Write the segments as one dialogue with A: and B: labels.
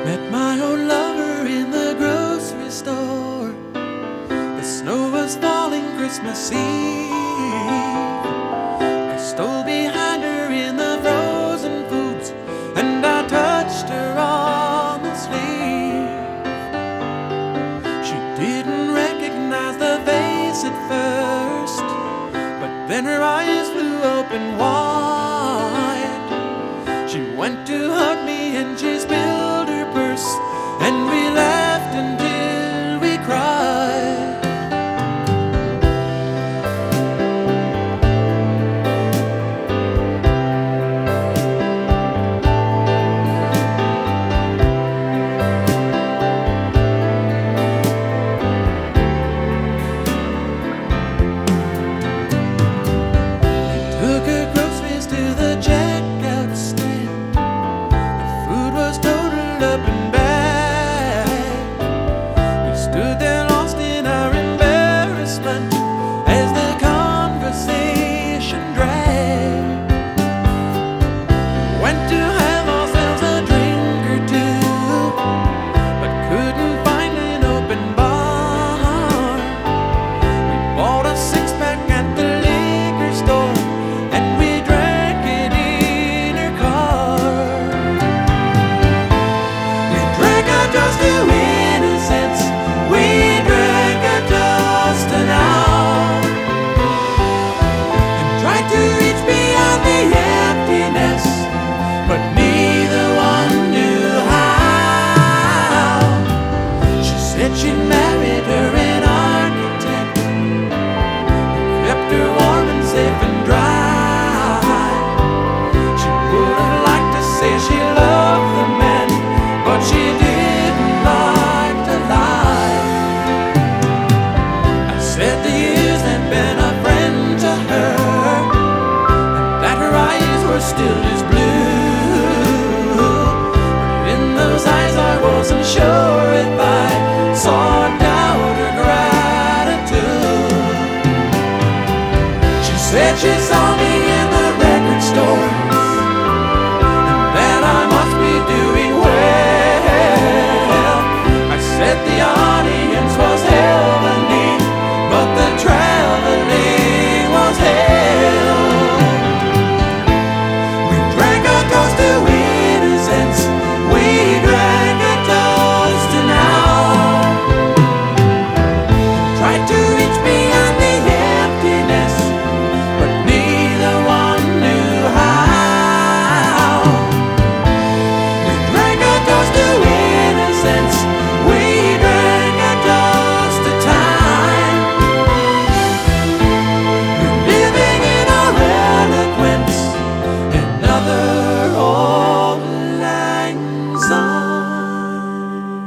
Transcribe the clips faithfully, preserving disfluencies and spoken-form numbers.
A: Met my old lover in the grocery store. The snow was falling Christmas Eve. I stole behind her in the frozen foods, and I touched her on the sleeve. She didn't recognize the face at first, but then her eyes flew open wide. She went to hug me and she spilled her purse, and we laughed until we cried. We took her groceries to the checkout stand. The food was totaled up and bad. We stood there lost in our embarrassment as the conversation dragged. Went to have ourselves a drink or two, but couldn't find an open bar. We bought a six-pack at the liquor store, and we drank it in her car. We drank a toast to innocence. We drank a toast to now, and tried to reach beyond the emptiness, but neither one knew how. She said she married her an architect, kept her warm and safe and dry. She would have liked to say she loved the man, but she didn't like to lie. I said the years had been a friend to her, and that her eyes were still as blue. But in those eyes I wasn't sure if I saw doubt or gratitude. She said she saw me in the record store, and that I must be doing well. I said the audience was heavenly, but the traveling was hell. We drank a toast to innocence. We drank a toast to now. Tried to reach beyond the emptiness, but neither one knew how. We drank a toast to innocence. We drank a toast to time. We're living in our eloquence, another old lang syne.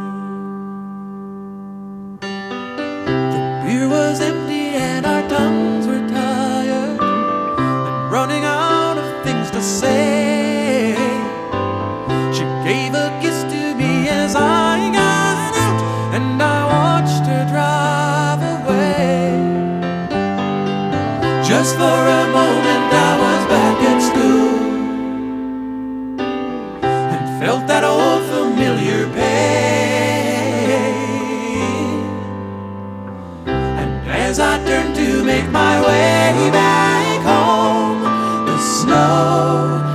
A: The beer was empty and our tongues were tired and running out of things to say. She gave a kiss to me as I got out, and I watched her drive away. Just for a moment I was back at school and felt that old familiar pain. And as I turned to make my way back home, the snow